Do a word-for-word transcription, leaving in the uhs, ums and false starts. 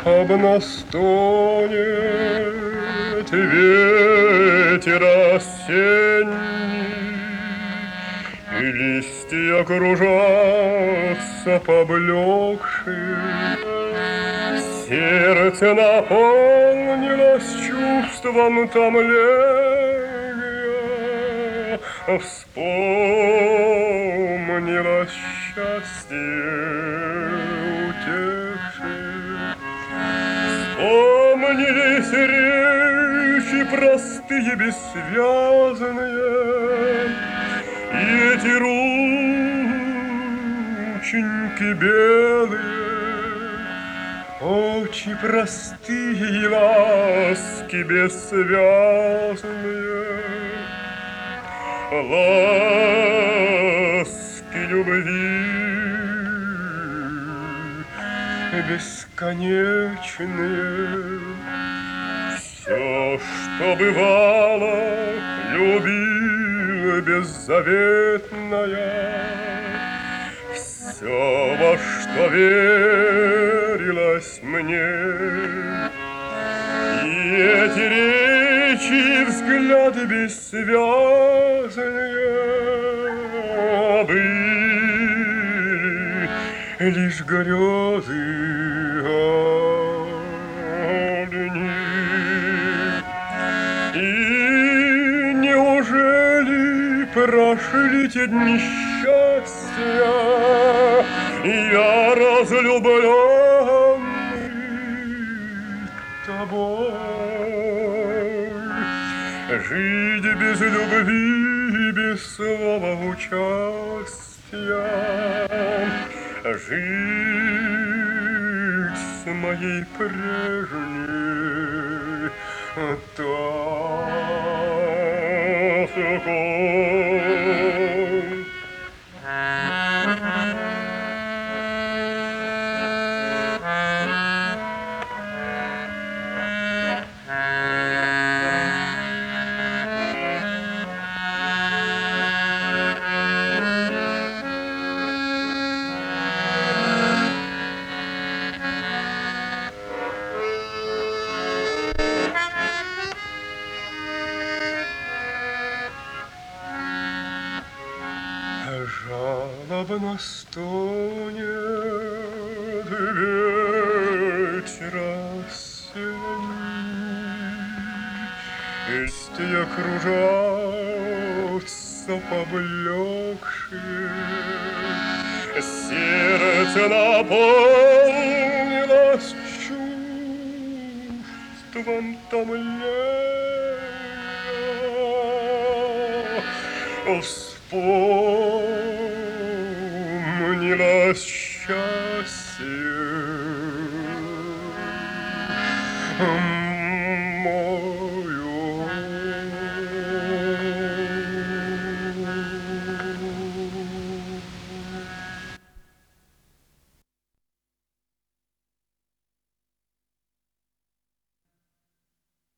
об нас тонет ветер осенний, и листья кружатся поблекшие. Сердце наполнилось чувством томления, вспомнилось счастье утешие. Вспомнились речи простые, бессвязные, и эти рученьки белые, очи простые и ласки бессвязные, ласки любви бесконечные. Все, что бывало, любила беззаветная, все, во что верилось мне, и эти речи и взгляды бессвязные были лишь грезы одни. И неужели прошли те дни счастья, я разлюбленный тобой? Жить без любви, без слова участия, жить с моей прежней тоской. Жалобно стонет ветер осенний, листья кружатся поблекшие, сердце наполнилось чувством томления. Вспомнилось счастье